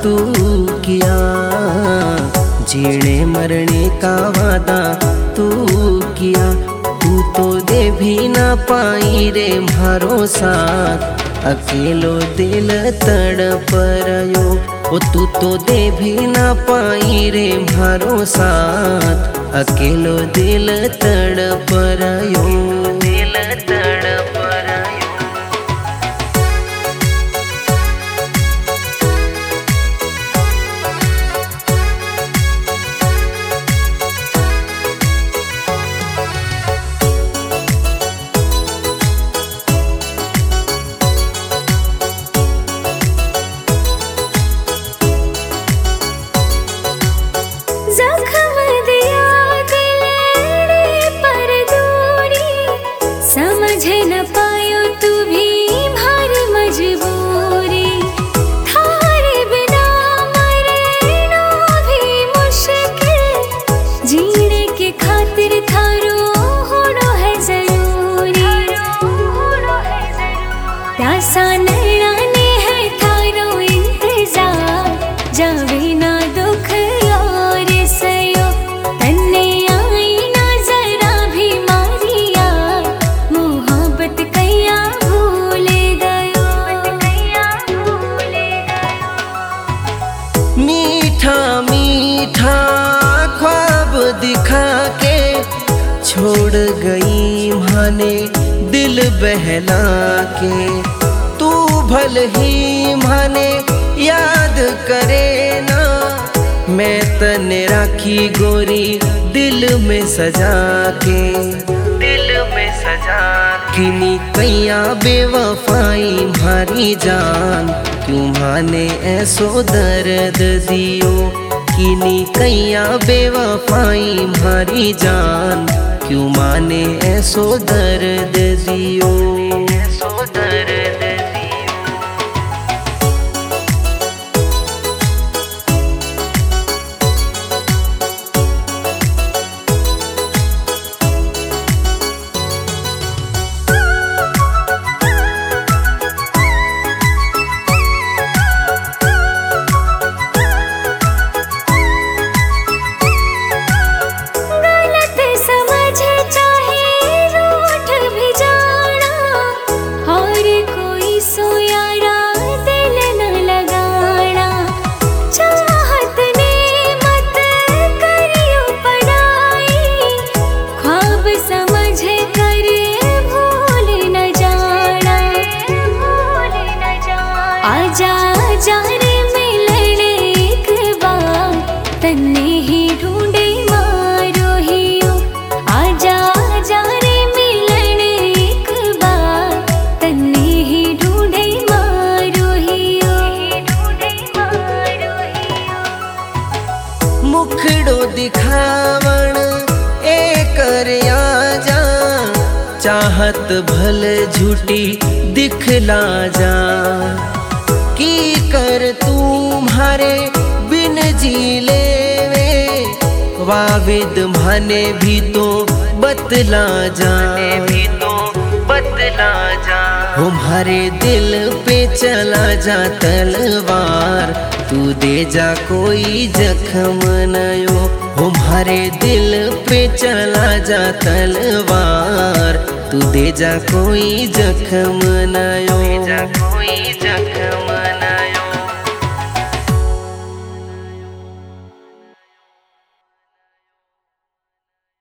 तू किया, जीने मरने का वादा तू किया। तू तो दे भी ना पाई रे मारो साथ, अकेलो दिल तड़प रयो। ओ तू तो दे भी ना पाई रे मारो साथ, अकेलो दिल तड़प रयो, दिल तड़प रयो। जख्म दिया गले पर दूरी, समझ न पायो तू भी भारी मजबूरी। थारे बिना मरना भी मुश्किल, जीने के खातिर थारो होना है जरूरी। प्यासा नैराने है थारो इंतजार, जावे ना दुख और सयो। तन्ने आई ना जरा भी मारिया, मोहब्बत कैया भूल गयो, मीठा मीठा ख्वाब दिखा के छोड़ गई माने दिल बहला के। तू भल ही माने याद करे ना, मैं तने राखी गोरी दिल में सजा के, दिल में सजा। किनी कैया बेवफाई मारी जान, क्यों माने ऐसो दर्द दियो। किनी कैया बेवफाई मारी जान, क्यों माने ऐसो दर्द दियो, ऐसो दर्द दियो। आजा आजा रे मिलन एक बार, तन्ने ही ढूंढे मारो हियो। आजा आजा रे मिलन एक बार, तन्ने ही ढूंढे मारो हियो, ढूंढे मारो हियो। मुखड़ो दिखावण ए कर आजा, चाहत भल झूठी दिखला जा। की कर तुम्हारे बिन जी लेवे, वाविद माने भी तो बतला जा, भी तो बतला जा। तुम्हारे दिल पे चला जा तलवार, तू दे जा कोई जख्म नयो। तुम्हारे दिल पे चला जा तलवार, तू दे जा कोई जख्म नयो, कोई जख्म नयो।